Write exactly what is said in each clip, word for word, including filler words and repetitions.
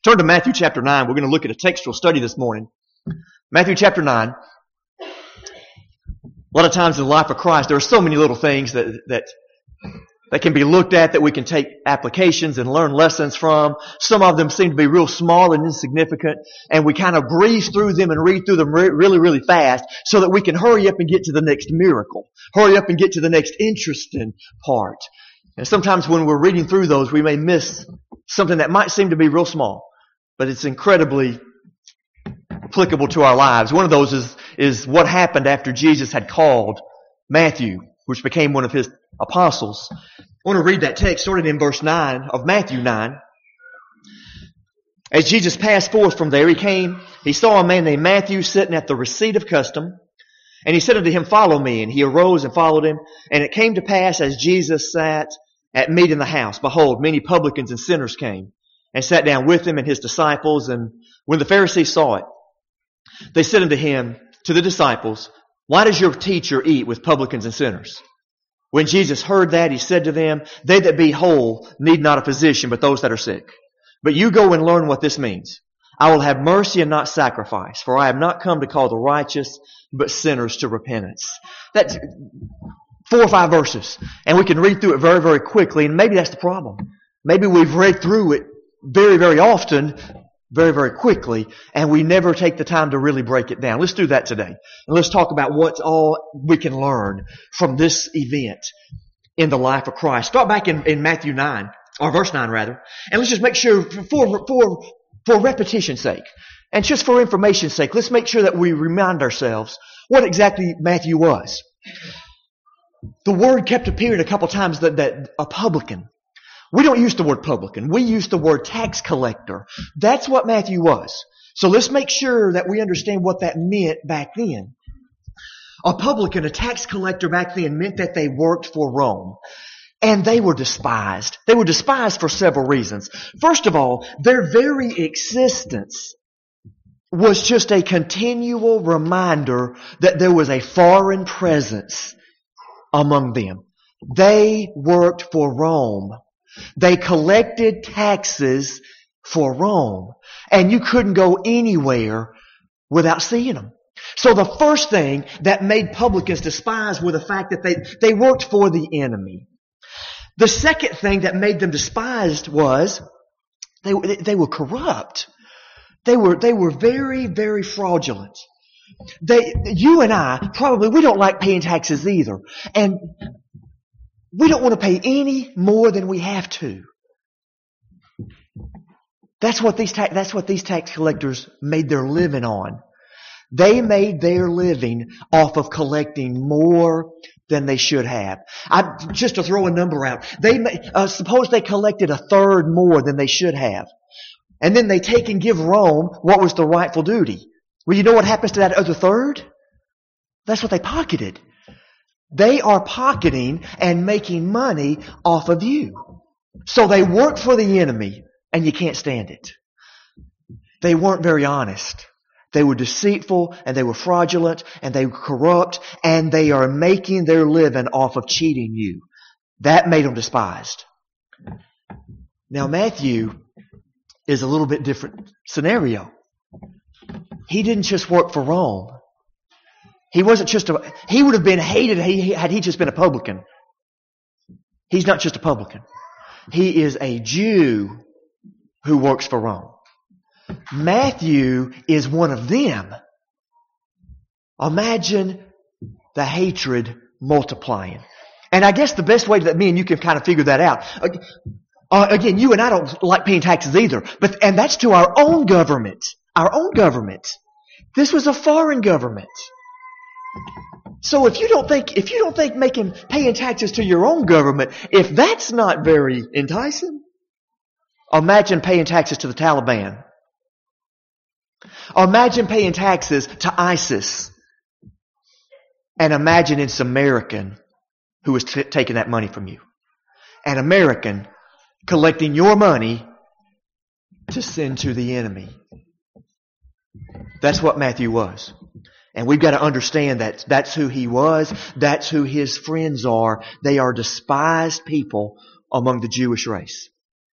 Turn to Matthew chapter nine. We're going to look at a textual study this morning. Matthew chapter nine. A lot of times in the life of Christ, there are so many little things that, that, that can be looked at, that we can take applications and learn lessons from. Some of them seem to be real small and insignificant, and we kind of breeze through them and read through them re- really, really fast so that we can hurry up and get to the next miracle. Hurry up and get to the next interesting part. And sometimes when we're reading through those, we may miss something that might seem to be real small, but it's incredibly applicable to our lives. One of those is, is what happened after Jesus had called Matthew, which became one of his apostles. I want to read that text starting in verse nine of Matthew nine. As Jesus passed forth from there, he came, he saw a man named Matthew sitting at the receipt of custom, and he said unto him, Follow me. And he arose and followed him. And it came to pass, as Jesus sat at meat in the house, behold, many publicans and sinners came and sat down with him and his disciples. And when the Pharisees saw it, they said unto him, to the disciples, Why does your teacher eat with publicans and sinners? When Jesus heard that, he said to them, They that be whole need not a physician, but those that are sick. But you go and learn what this means. I will have mercy and not sacrifice, for I have not come to call the righteous, but sinners to repentance. That's four or five verses, and we can read through it very, very quickly, and maybe that's the problem. Maybe we've read through it very, very often, very, very quickly, and we never take the time to really break it down. Let's do that today. And let's talk about what all we can learn from this event in the life of Christ. Start back in, in Matthew nine, or verse nine rather, and let's just make sure, for, for, for repetition's sake, and just for information's sake, let's make sure that we remind ourselves what exactly Matthew was. The word kept appearing a couple times, that, that a publican. We don't use the word publican. We use the word tax collector. That's what Matthew was. So let's make sure that we understand what that meant back then. A publican, a tax collector back then, meant that they worked for Rome. And they were despised. They were despised for several reasons. First of all, their very existence was just a continual reminder that there was a foreign presence among them. They worked for Rome. They collected taxes for Rome. And you couldn't go anywhere without seeing them. So the first thing that made publicans despised was the fact that they, they worked for the enemy. The second thing that made them despised was they, they were corrupt. They were, they were very, very fraudulent. They, you and I, probably, we don't like paying taxes either. And we don't want to pay any more than we have to. That's what these tax, that's what these tax collectors made their living on. They made their living off of collecting more than they should have. I, just to throw a number out, they uh, suppose they collected a third more than they should have, and then they take and give Rome what was the rightful duty. Well, you know what happens to that other third? That's what they pocketed. They are pocketing and making money off of you. So they work for the enemy, and you can't stand it. They weren't very honest. They were deceitful, and they were fraudulent, and they were corrupt, and they are making their living off of cheating you. That made them despised. Now Matthew is a little bit different scenario. He didn't just work for Rome. He wasn't just a, he would have been hated had he just been a publican. He's not just a publican. He is a Jew who works for Rome. Matthew is one of them. Imagine the hatred multiplying. And I guess the best way that me and you can kind of figure that out. Uh, again, you and I don't like paying taxes either. But, and that's to our own government. Our own government. This was a foreign government. So if you don't think, if you don't think making, paying taxes to your own government, if that's not very enticing, imagine paying taxes to the Taliban. Imagine paying taxes to ISIS. And imagine it's an American who is t- taking that money from you. An American collecting your money to send to the enemy. That's what Matthew was. And we've got to understand that that's who he was. That's who his friends are. They are despised people among the Jewish race.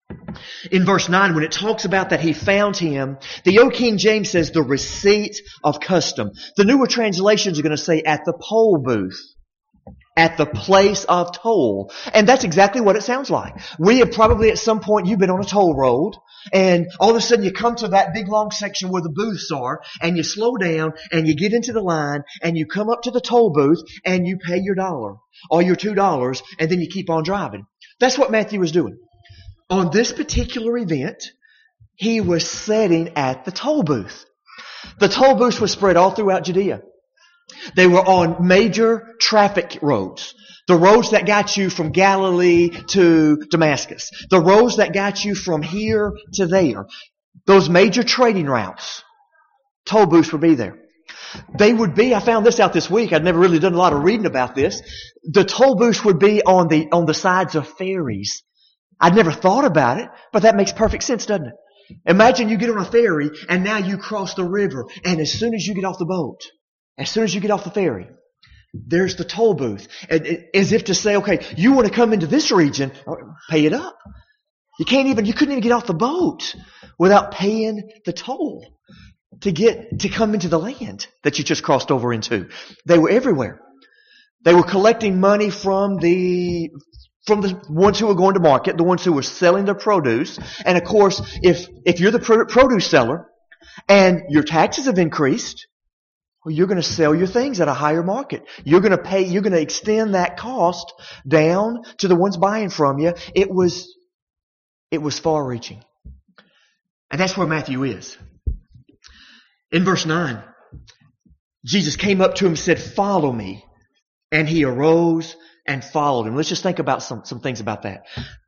In verse nine, when it talks about that he found him, the Old King James says the receipt of custom. The newer translations are going to say at the poll booth. At the place of toll. And that's exactly what it sounds like. We have probably at some point, you've been on a toll road, and all of a sudden you come to that big long section where the booths are, and you slow down, and you get into the line, and you come up to the toll booth, and you pay your dollar, or your two dollars, and then you keep on driving. That's what Matthew was doing. On this particular event, he was sitting at the toll booth. The toll booths were spread all throughout Judea. They were on major traffic roads. The roads that got you from Galilee to Damascus. The roads that got you from here to there. Those major trading routes. Toll booths would be there. They would be, I found this out this week. I'd never really done a lot of reading about this. The toll booths would be on the, on the sides of ferries. I'd never thought about it, but that makes perfect sense, doesn't it? Imagine you get on a ferry and now you cross the river, and as soon as you get off the boat, as soon as you get off the ferry, there's the toll booth. As if to say, okay, you want to come into this region, pay it up. You can't even, you couldn't even get off the boat without paying the toll to get, to come into the land that you just crossed over into. They were everywhere. They were collecting money from the, from the ones who were going to market, the ones who were selling their produce. And of course, if, if you're the produce seller and your taxes have increased, well, you're going to sell your things at a higher market. You're going to pay, you're going to extend that cost down to the ones buying from you. It was, it was far reaching. And that's where Matthew is. In verse nine, Jesus came up to him and said, "Follow me." And he arose and followed him. Let's just think about some, some things about that.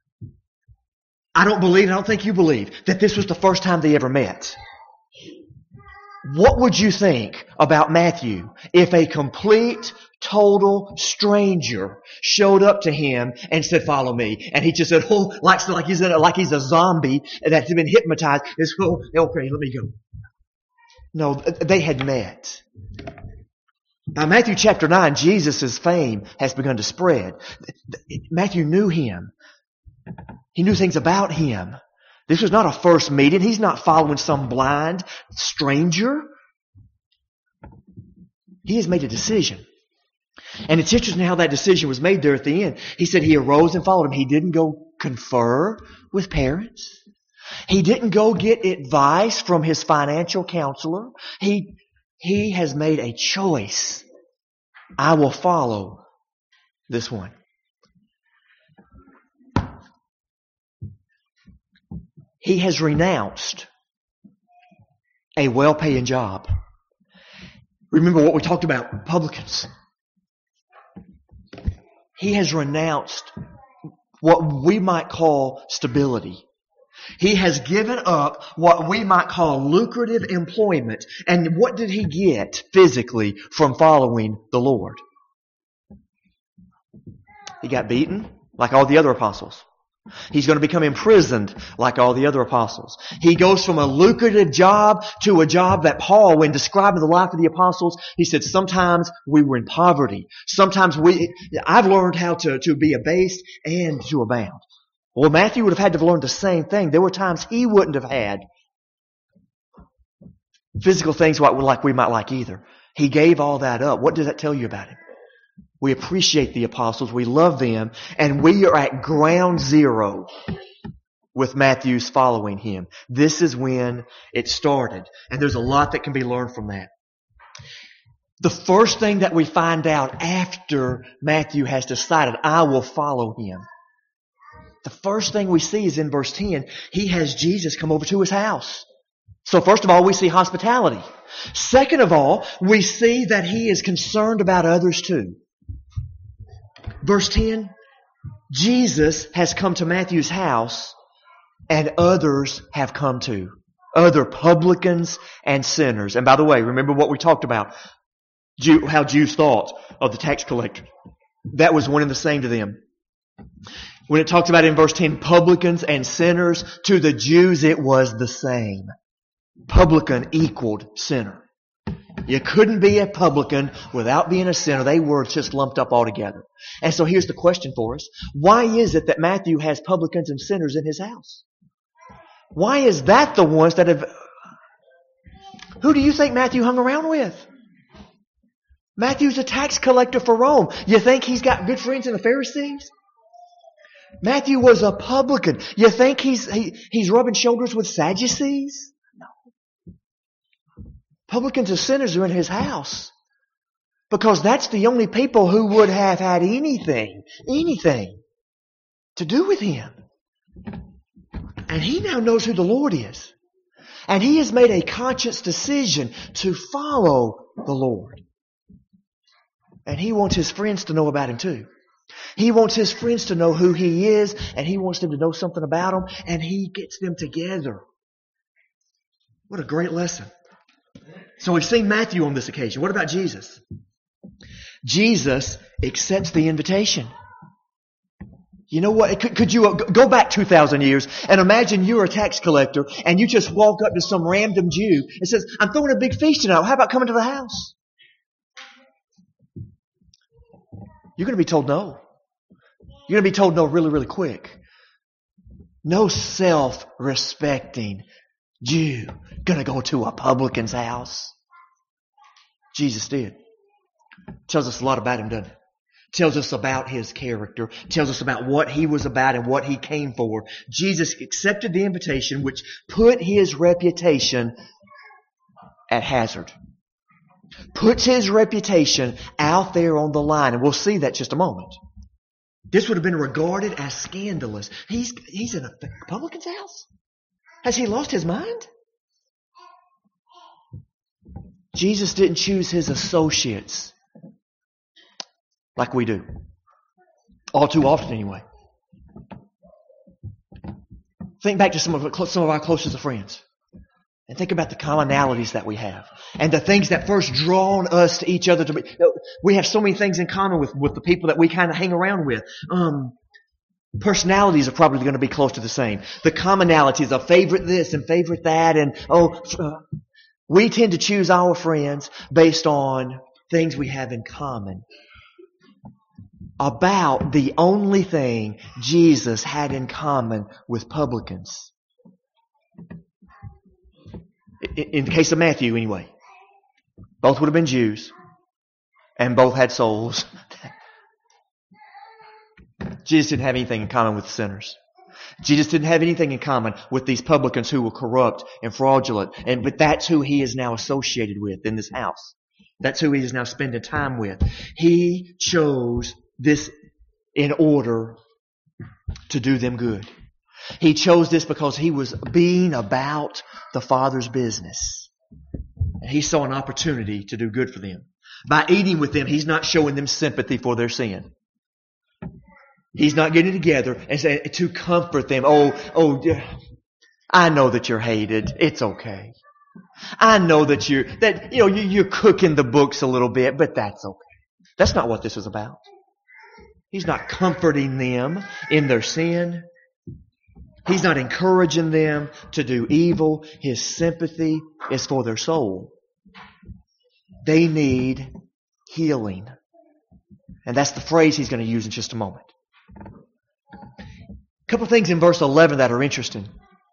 I don't believe, I don't think you believe, that this was the first time they ever met. What would you think about Matthew if a complete, total stranger showed up to him and said, "Follow me"? And he just said, oh, like, like he's a, like he's a zombie that's been hypnotized. It's, oh, okay, let me go. No, they had met. By Matthew chapter nine, Jesus' fame has begun to spread. Matthew knew him. He knew things about him. This was not a first meeting. He's not following some blind stranger. He has made a decision. And it's interesting how that decision was made there at the end. He said he arose and followed him. He didn't go confer with parents. He didn't go get advice from his financial counselor. He, he has made a choice. I will follow this one. He has renounced a well-paying job. Remember what we talked about, publicans. He has renounced what we might call stability. He has given up what we might call lucrative employment. And what did he get physically from following the Lord? He got beaten like all the other apostles. He's going to become imprisoned like all the other apostles. He goes from a lucrative job to a job that Paul, when describing the life of the apostles, he said, sometimes we were in poverty. Sometimes we, I've learned how to, to be abased and to abound. Well, Matthew would have had to have learned the same thing. There were times he wouldn't have had physical things like we might like either. He gave all that up. What does that tell you about him? We appreciate the apostles. We love them. And we are at ground zero with Matthew's following him. This is when it started. And there's a lot that can be learned from that. The first thing that we find out after Matthew has decided, I will follow him. The first thing we see is in verse ten. He has Jesus come over to his house. So first of all, we see hospitality. Second of all, we see that he is concerned about others too. Verse ten, Jesus has come to Matthew's house and others have come too. Other publicans and sinners. And by the way, remember what we talked about, Jew, how Jews thought of the tax collector. That was one and the same to them. When it talks about in verse ten, publicans and sinners, to the Jews it was the same. Publican equaled sinner. You couldn't be a publican without being a sinner. They were just lumped up all together. And so here's the question for us. Why is it that Matthew has publicans and sinners in his house? Why is that the ones that have... Who do you think Matthew hung around with? Matthew's a tax collector for Rome. You think he's got good friends in the Pharisees? Matthew was a publican. You think he's he, he's rubbing shoulders with Sadducees? No. Publicans and sinners are in his house. Because that's the only people who would have had anything, anything to do with him. And he now knows who the Lord is. And he has made a conscious decision to follow the Lord. And he wants his friends to know about him too. He wants his friends to know who he is, and he wants them to know something about him, and he gets them together. What a great lesson. So we've seen Matthew on this occasion. What about Jesus? Jesus accepts the invitation. You know what? Could, could you go back two thousand years and imagine you're a tax collector and you just walk up to some random Jew and says, I'm throwing a big feast tonight. How about coming to the house? You're going to be told no. You're going to be told no really, really quick. No self-respecting Jew going to go to a publican's house. Jesus did. Tells us a lot about him, doesn't it? Tells us about his character. Tells us about what he was about and what he came for. Jesus accepted the invitation, which put his reputation at hazard. Puts his reputation out there on the line. And we'll see that in just a moment. This would have been regarded as scandalous. He's, he's in a publican's house? Has he lost his mind? Jesus didn't choose his associates like we do. All too often anyway. Think back to some of our, some of our closest of friends. And think about the commonalities that we have. And the things that first drawn us to each other. To be, we have so many things in common with, with the people that we kind of hang around with. Um, personalities are probably going to be close to the same. The commonalities of favorite this and favorite that. And oh, uh, we tend to choose our friends based on things we have in common. About the only thing Jesus had in common with publicans. In the case of Matthew, anyway. Both would have been Jews. And both had souls. Jesus didn't have anything in common with sinners. Jesus didn't have anything in common with these publicans who were corrupt and fraudulent. And but that's who he is now associated with in this house. That's who he is now spending time with. He chose this in order to do them good. He chose this because he was being about the Father's business. And he saw an opportunity to do good for them. By eating with them, he's not showing them sympathy for their sin. He's not getting together and saying to comfort them. Oh, oh, I know that you're hated. It's okay. I know that you're that you know you're cooking the books a little bit, but that's okay. That's not what this is about. He's not comforting them in their sin. He's not encouraging them to do evil. His sympathy is for their soul. They need healing. And that's the phrase he's going to use in just a moment. A couple of things in verse eleven that are interesting.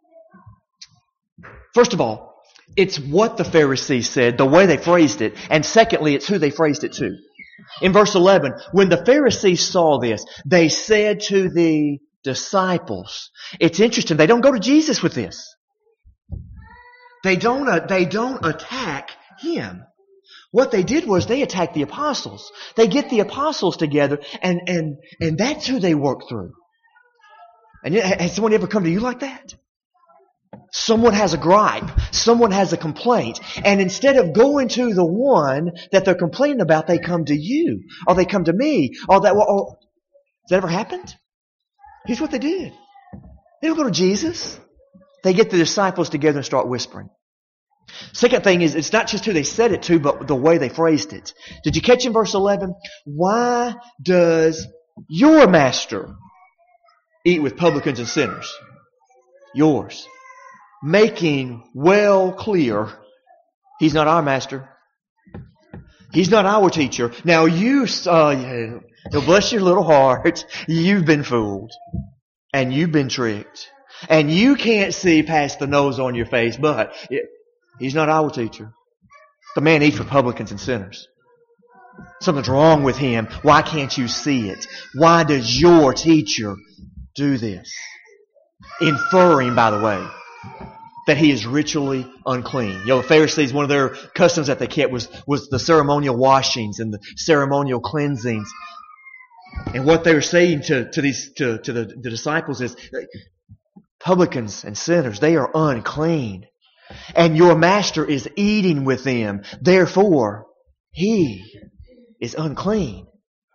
First of all, it's what the Pharisees said, the way they phrased it. And secondly, it's who they phrased it to. In verse eleven, when the Pharisees saw this, they said to the disciples. It's interesting. They don't go to Jesus with this. They don't, uh, they don't attack him. What they did was they attacked the apostles. They get the apostles together and, and, and that's who they work through. And has someone ever come to you like that? Someone has a gripe. Someone has a complaint. And instead of going to the one that they're complaining about, they come to you. Or they come to me. Or that, or, has that ever happened? Here's what they did. They don't go to Jesus. They get the disciples together and start whispering. Second thing is, it's not just who they said it to, but the way they phrased it. Did you catch in verse eleven? Why does your master eat with publicans and sinners? Yours. Making well clear, he's not our master. He's not our teacher. Now you, uh, bless your little heart, you've been fooled. And you've been tricked. And you can't see past the nose on your face, but he's not our teacher. The man eats with publicans and sinners. Something's wrong with him. Why can't you see it? Why does your teacher do this? Inferring, by the way, that he is ritually unclean. You know, the Pharisees, one of their customs that they kept was, was the ceremonial washings and the ceremonial cleansings. And what they were saying to, to these to, to the, the disciples is, publicans and sinners, they are unclean. And your master is eating with them. Therefore, he is unclean.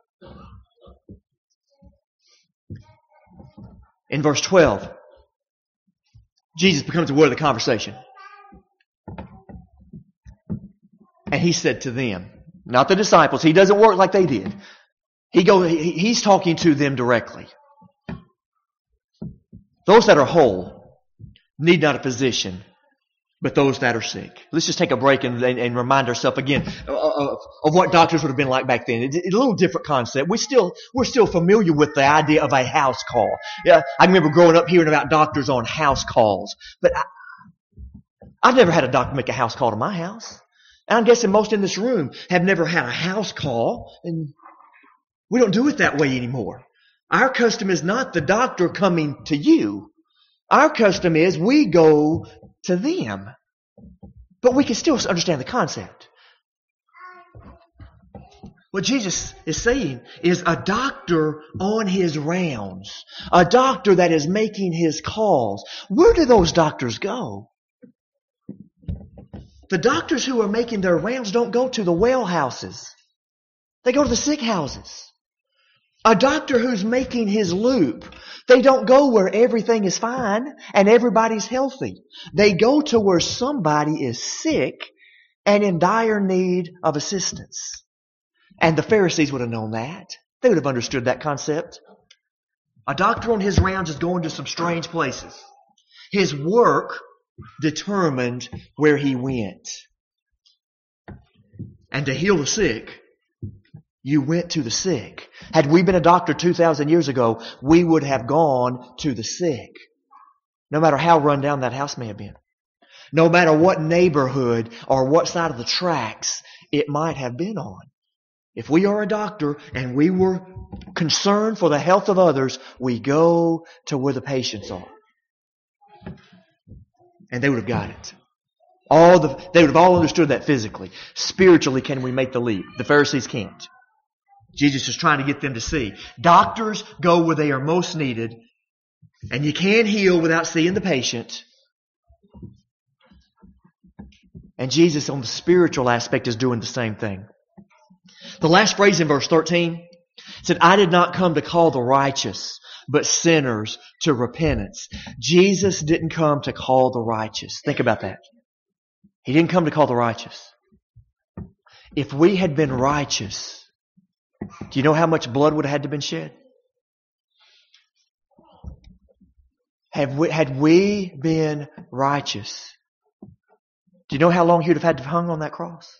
In verse twelve, Jesus becomes aware of the conversation. And he said to them, not the disciples, he doesn't work like they did. He goes, he's talking to them directly. Those that are whole need not a physician, but those that are sick. Let's just take a break and, and, and remind ourselves again of, of what doctors would have been like back then. It's a little different concept. We still, we're still familiar with the idea of a house call. Yeah, I remember growing up hearing about doctors on house calls, but I, I've never had a doctor make a house call to my house. And I'm guessing most in this room have never had a house call, and we don't do it that way anymore. Our custom is not the doctor coming to you. Our custom is we go to them. But we can still understand the concept. What Jesus is saying is a doctor on his rounds. A doctor that is making his calls. Where do those doctors go? The doctors who are making their rounds don't go to the well houses. They go to the sick houses. A doctor who's making his loop, they don't go where everything is fine and everybody's healthy. They go to where somebody is sick and in dire need of assistance. And the Pharisees would have known that. They would have understood that concept. A doctor on his rounds is going to some strange places. His work determined where he went. And to heal the sick, you went to the sick. Had we been a doctor two thousand years ago, we would have gone to the sick. No matter how run down that house may have been. No matter what neighborhood or what side of the tracks it might have been on. If we are a doctor and we were concerned for the health of others, we go to where the patients are. And they would have got it. All the, they would have all understood that physically. Spiritually, can we make the leap? The Pharisees can't. Jesus is trying to get them to see. Doctors go where they are most needed, and you can't heal without seeing the patient. And Jesus on the spiritual aspect is doing the same thing. The last phrase in verse thirteen said, I did not come to call the righteous, but sinners to repentance. Jesus didn't come to call the righteous. Think about that. He didn't come to call the righteous. If we had been righteous, do you know how much blood would have had to been shed? Have we, had we been righteous, do you know how long he would have had to hung on that cross?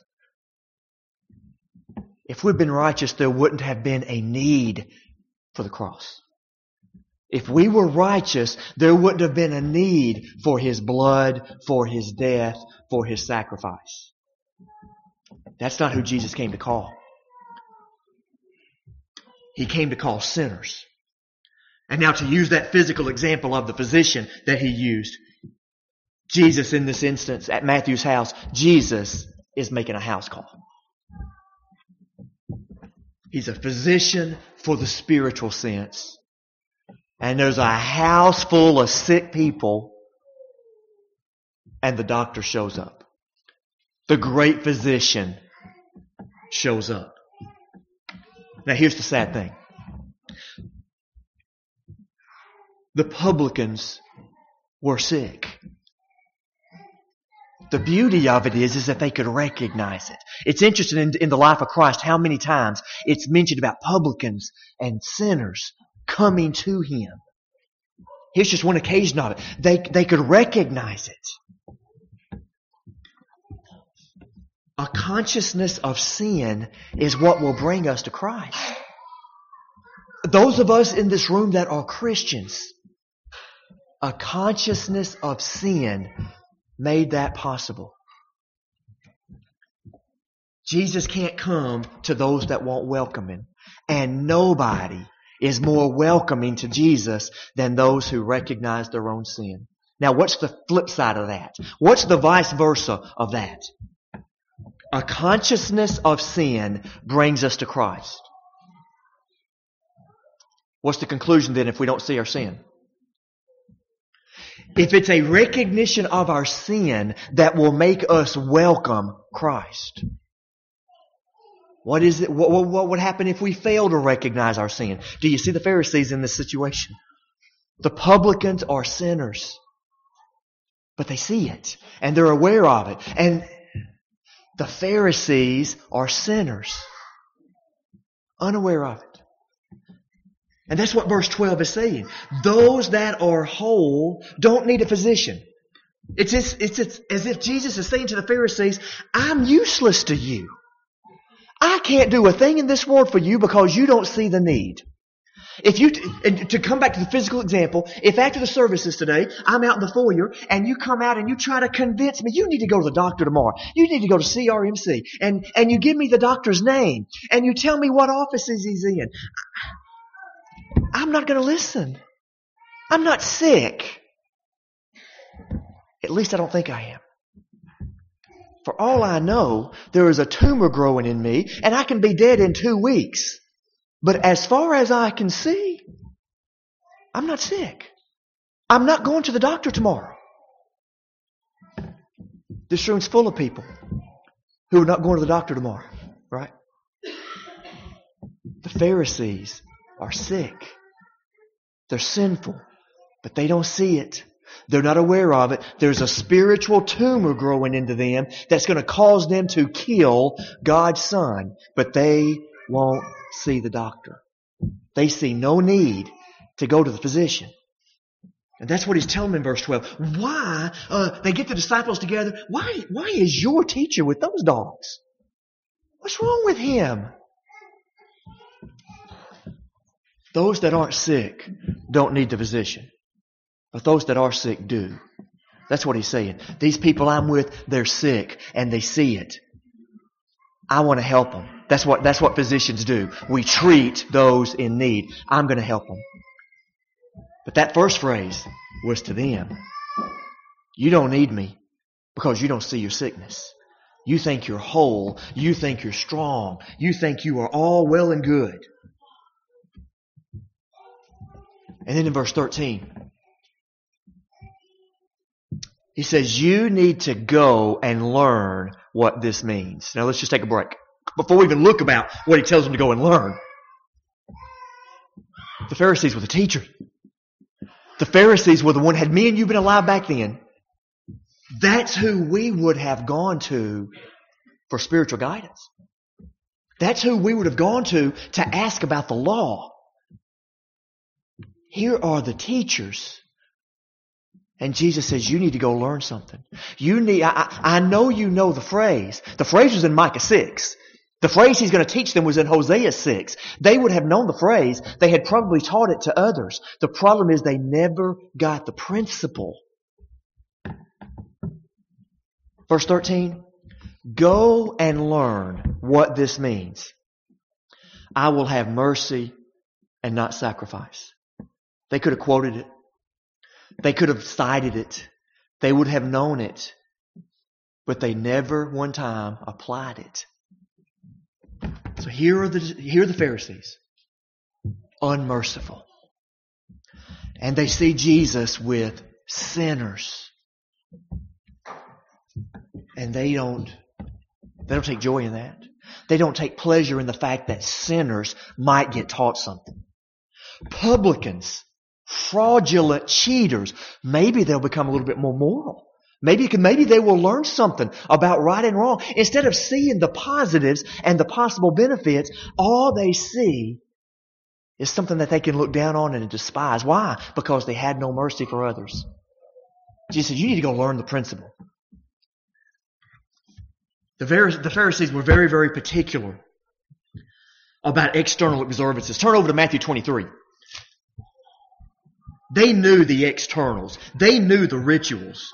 If we'd been righteous, there wouldn't have been a need for the cross. If we were righteous, there wouldn't have been a need for his blood, for his death, for his sacrifice. That's not who Jesus came to call. He came to call sinners. And now to use that physical example of the physician that he used, Jesus in this instance at Matthew's house, Jesus is making a house call. He's a physician for the spiritual sense. And there's a house full of sick people, and the doctor shows up. The great physician shows up. Now here's the sad thing. The publicans were sick. The beauty of it is, is that they could recognize it. It's interesting in, in the life of Christ how many times it's mentioned about publicans and sinners coming to him. Here's just one occasion of it. They, they could recognize it. A consciousness of sin is what will bring us to Christ. Those of us in this room that are Christians, A consciousness of sin made that possible. Jesus can't come to those that won't welcome Him. And nobody is more welcoming to Jesus than those who recognize their own sin. Now, what's the flip side of that? What's the vice versa of that? A consciousness of sin brings us to Christ. What's the conclusion then if we don't see our sin? If it's a recognition of our sin that will make us welcome Christ. What is it? What, what, what would happen if we fail to recognize our sin? Do you see the Pharisees in this situation? The publicans are sinners. But they see it. And they're aware of it. And the Pharisees are sinners. Unaware of it. And that's what verse twelve is saying. Those that are whole don't need a physician. It's, it's, it's, it's as if Jesus is saying to the Pharisees, I'm useless to you. I can't do a thing in this world for you because you don't see the need. If you, and to come back to the physical example, if after the services today, I'm out in the foyer and you come out and you try to convince me, you need to go to the doctor tomorrow. You need to go to C R M C. And, and you give me the doctor's name and you tell me what offices he's in. I'm not going to listen. I'm not sick. At least I don't think I am. For all I know, there is a tumor growing in me and I can be dead in two weeks. But as far as I can see, I'm not sick. I'm not going to the doctor tomorrow. This room's full of people who are not going to the doctor tomorrow, right? The Pharisees are sick. They're sinful, but they don't see it. They're not aware of it. There's a spiritual tumor growing into them that's going to cause them to kill God's Son, but they won't see the doctor. They see no need to go to the physician. And that's what he's telling them in verse twelve. Why, uh, they get the disciples together. Why, why is your teacher with those dogs? What's wrong with him? Those that aren't sick don't need the physician. But those that are sick do. That's what he's saying. These people I'm with, they're sick and they see it. I want to help them. That's what, that's what physicians do. We treat those in need. I'm going to help them. But that first phrase was to them. You don't need me because you don't see your sickness. You think you're whole. You think you're strong. You think you are all well and good. And then in verse thirteen, he says, you need to go and learn what this means. Now let's just take a break. Before we even look about what he tells them to go and learn. The Pharisees were the teacher. The Pharisees were the one, had me and you been alive back then, that's who we would have gone to for spiritual guidance. That's who we would have gone to to ask about the law. Here are the teachers. And Jesus says, you need to go learn something. You need, I, I know you know the phrase. The phrase was in Micah six. The phrase he's going to teach them was in Hosea six. They would have known the phrase. They had probably taught it to others. The problem is they never got the principle. Verse thirteen, go and learn what this means. I will have mercy and not sacrifice. They could have quoted it. They could have cited it. They would have known it. But they never one time applied it. So here are the, here are the Pharisees. Unmerciful. And they see Jesus with sinners. And they don't, they don't take joy in that. They don't take pleasure in the fact that sinners might get taught something. Publicans, fraudulent cheaters, maybe they'll become a little bit more moral. Maybe, maybe they will learn something about right and wrong. Instead of seeing the positives and the possible benefits, all they see is something that they can look down on and despise. Why? Because they had no mercy for others. Jesus said, you need to go learn the principle. The Pharisees were very, very particular about external observances. Turn over to Matthew twenty-three. They knew the externals. They knew the rituals.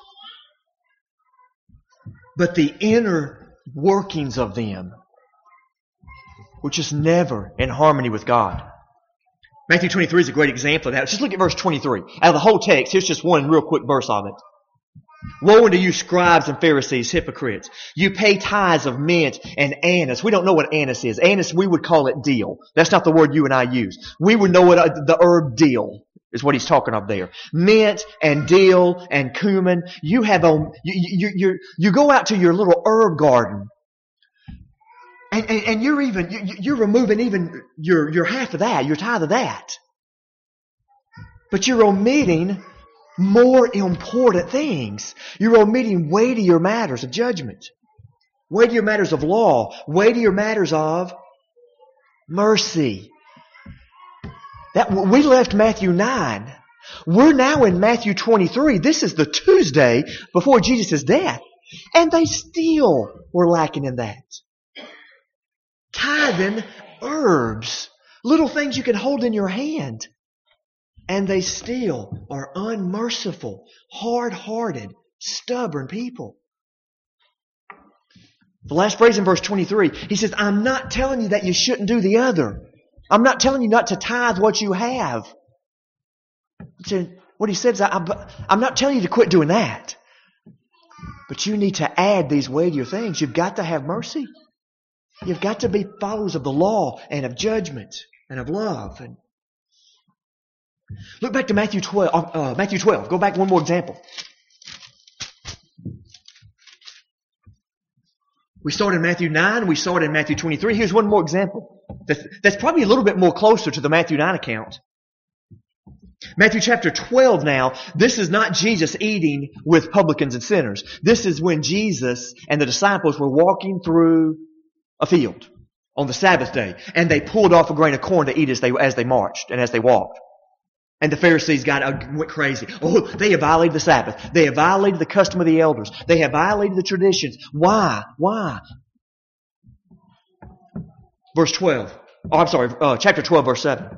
But the inner workings of them were just never in harmony with God. Matthew twenty-three is a great example of that. Just look at verse twenty-three. Out of the whole text, here's just one real quick verse of it. Woe unto you, scribes and Pharisees, hypocrites! You pay tithes of mint and anise. We don't know what anise is. Anise, we would call it dill. That's not the word you and I use. We would know what the herb dill is what he's talking of there. Mint and dill and cumin. You have on, you, you, you, you go out to your little herb garden and, and, and you're even, you, you're removing even your, your half of that, your tithe of that. But you're omitting more important things. You're omitting weightier matters of judgment, weightier matters of law, weightier matters of mercy. That we left Matthew nine. We're now in Matthew twenty-three. This is the Tuesday before Jesus' death. And they still were lacking in that. Tithing herbs, little things you can hold in your hand. And they still are unmerciful, hard-hearted, stubborn people. The last phrase in verse twenty-three, he says, I'm not telling you that you shouldn't do the other. I'm not telling you not to tithe what you have. What he said is, I'm not telling you to quit doing that. But you need to add these weightier things. You've got to have mercy. You've got to be followers of the law and of judgment and of love. And look back to Matthew twelve. Uh, Matthew twelve. Go back one more example. We saw it in Matthew nine. We saw it in Matthew twenty-three. Here's one more example. That's, that's probably a little bit more closer to the Matthew nine account. Matthew chapter twelve now. This is not Jesus eating with publicans and sinners. This is when Jesus and the disciples were walking through a field on the Sabbath day. And they pulled off a grain of corn to eat as they, as they marched and as they walked. And the Pharisees got uh, went crazy. Oh, they have violated the Sabbath. They have violated the custom of the elders. They have violated the traditions. Why? Why? Verse twelve. Oh, I'm sorry. Uh, chapter twelve, verse seven.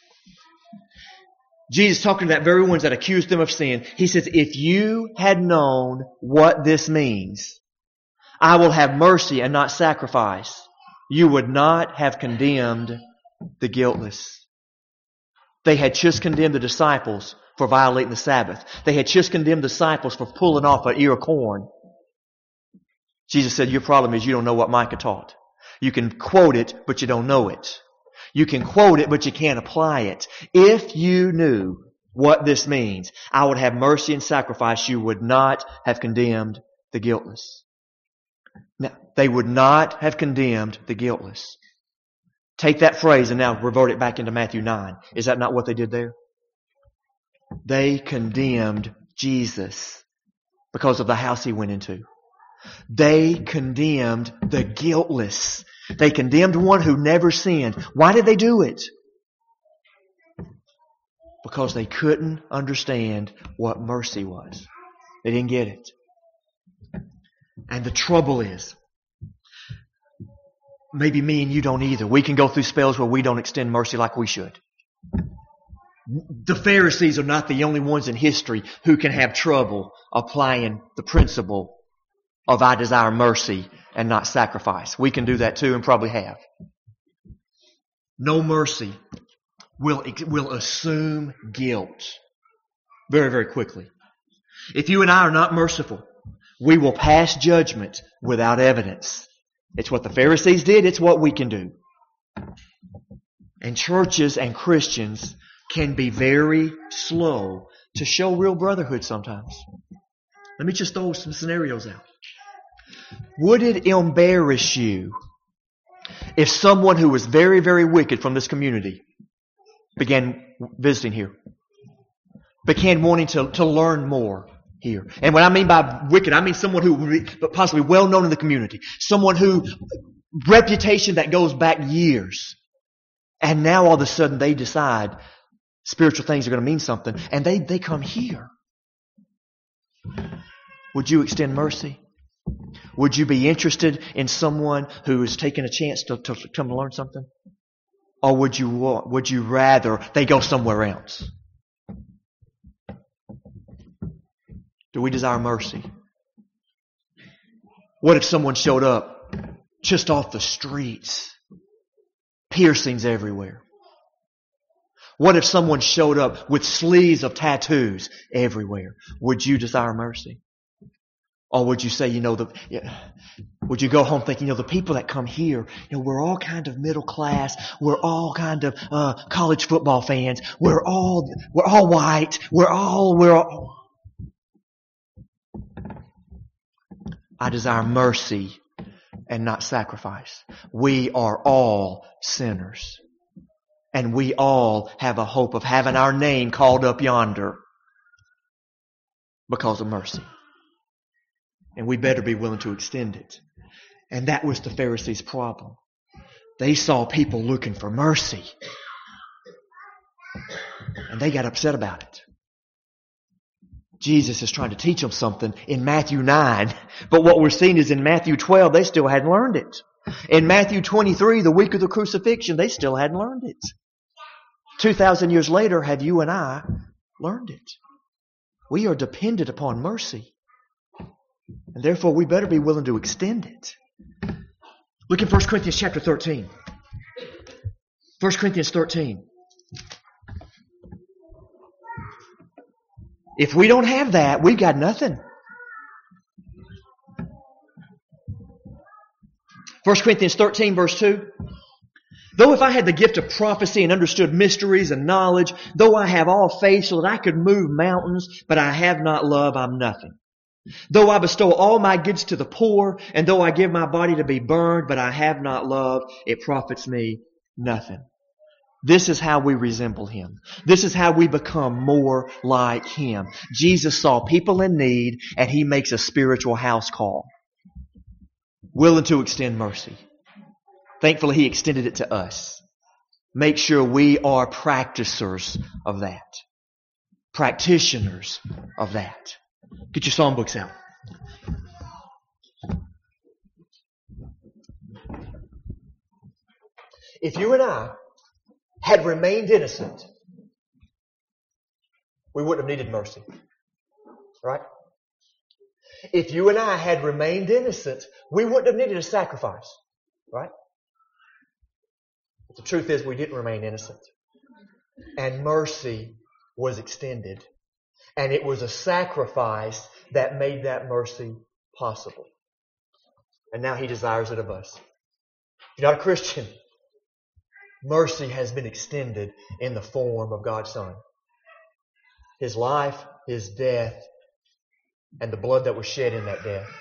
Jesus talking to that very ones that accused them of sin. He says, if you had known what this means, I will have mercy and not sacrifice, you would not have condemned the guiltless. They had just condemned the disciples for violating the Sabbath. They had just condemned the disciples for pulling off an ear of corn. Jesus said, your problem is you don't know what Micah taught. You can quote it, but you don't know it. You can quote it, but you can't apply it. If you knew what this means, I would have mercy and sacrifice. You would not have condemned the guiltless. Now, they would not have condemned the guiltless. Take that phrase and now revert it back into Matthew nine. Is that not what they did there? They condemned Jesus because of the house he went into. They condemned the guiltless. They condemned one who never sinned. Why did they do it? Because they couldn't understand what mercy was. They didn't get it. And the trouble is, maybe me and you don't either. We can go through spells where we don't extend mercy like we should. The Pharisees are not the only ones in history who can have trouble applying the principle of I desire mercy and not sacrifice. We can do that too and probably have. No mercy will, will assume guilt very, very quickly. If you and I are not merciful, we will pass judgment without evidence. It's what the Pharisees did. It's what we can do. And churches and Christians can be very slow to show real brotherhood sometimes. Let me just throw some scenarios out. Would it embarrass you if someone who was very, very wicked from this community began visiting here? Began wanting to, to learn more here. And what I mean by wicked, I mean someone who would be possibly well known in the community. Someone who, reputation that goes back years. And now all of a sudden they decide spiritual things are going to mean something. And they, they come here. Would you extend mercy? Would you be interested in someone who is taking a chance to, to come to learn something? Or would you would you rather they go somewhere else? Do we desire mercy? What if someone showed up just off the streets? Piercings everywhere. What if someone showed up with sleeves of tattoos everywhere? Would you desire mercy? Or would you say, you know, the, yeah, would you go home thinking, you know, the people that come here, you know, we're all kind of middle class. We're all kind of uh, college football fans. We're all, we're all white. We're all, we're all. I desire mercy and not sacrifice. We are all sinners. And we all have a hope of having our name called up yonder because of mercy. And we better be willing to extend it. And that was the Pharisees' problem. They saw people looking for mercy. And they got upset about it. Jesus is trying to teach them something in Matthew nine. But what we're seeing is in Matthew twelve, they still hadn't learned it. In Matthew twenty-three, the week of the crucifixion, they still hadn't learned it. Two thousand years later, have you and I learned it? We are dependent upon mercy. And therefore, we better be willing to extend it. Look in First Corinthians chapter thirteen. First Corinthians thirteen. If we don't have that, we've got nothing. First Corinthians thirteen verse two. Though if I had the gift of prophecy and understood mysteries and knowledge, though I have all faith so that I could move mountains, but I have not love, I'm nothing. Though I bestow all my goods to the poor, and though I give my body to be burned, but I have not love, it profits me nothing. This is how we resemble Him. This is how we become more like Him. Jesus saw people in need, and He makes a spiritual house call. Willing to extend mercy. Thankfully, He extended it to us. Make sure we are practicers of that. Practitioners of that. Get your psalm books out. If you and I had remained innocent, we wouldn't have needed mercy. Right? If you and I had remained innocent, we wouldn't have needed a sacrifice. Right? But the truth is we didn't remain innocent. And mercy was extended. And it was a sacrifice that made that mercy possible. And now He desires it of us. If you're not a Christian, mercy has been extended in the form of God's Son. His life, His death, and the blood that was shed in that death.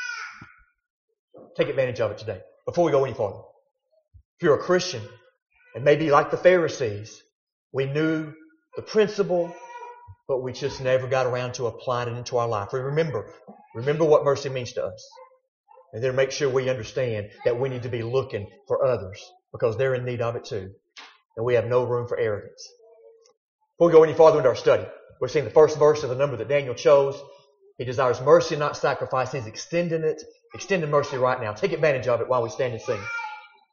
Take advantage of it today. Before we go any further. If you're a Christian, and maybe like the Pharisees, we knew the principle, but we just never got around to applying it into our life. Remember, remember what mercy means to us. And then make sure we understand that we need to be looking for others because they're in need of it too. And we have no room for arrogance. Before we go any farther into our study, we're seeing the first verse of the number that Daniel chose. He desires mercy, not sacrifice. He's extending it, extending mercy right now. Take advantage of it while we stand and sing.